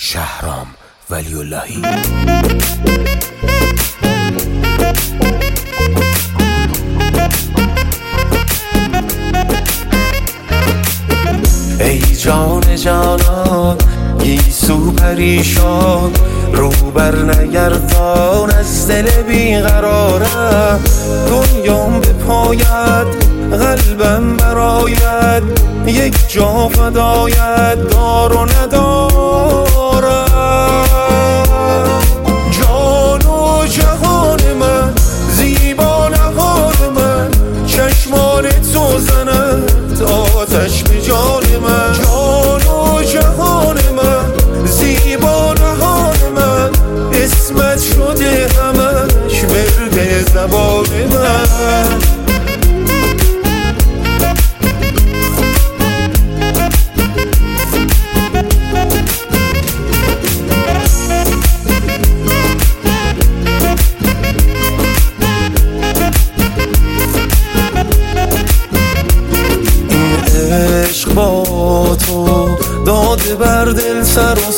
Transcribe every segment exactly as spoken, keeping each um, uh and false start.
شهرام ولی اللهی. ای جان جانان گیسو پریشان، رو بر نگردان از دل بیقرارم. دنیام به پایت قلبم براید، یک جا فدایت دار و ندارم. جان و جهان من، زیبا نهان من، چشمان تو زند آتش به جان من. جان و جهان من، زیبا نهان من، اسمت شده همش ورد زبان من. با تو داده بر دل سر و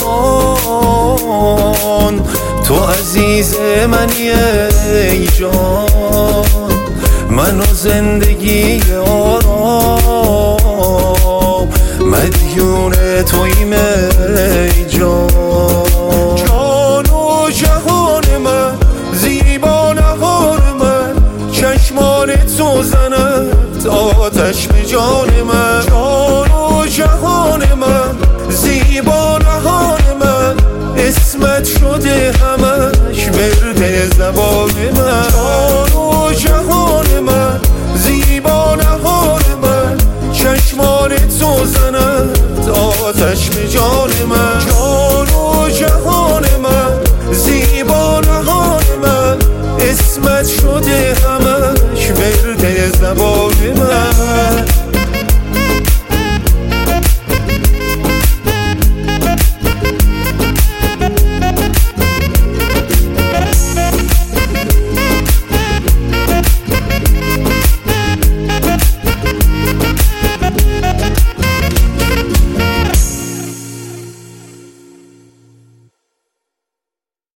سامان، تو عزیز منی ای جان، من و زندگی آرام، مدیون تویم ای جان. جان و جهان من، زیبا نهان من، چشمان تو زند آتش به جان من. جان و جهان من، زیبا نهان من، اسمت شده همش ورد زبان من. جان و جهان من، زیبا نهان من، چشمان تو زند آتش به جان من. جان و جهان من، زیبا نهان من، اسمت شده همش ورد زبان من.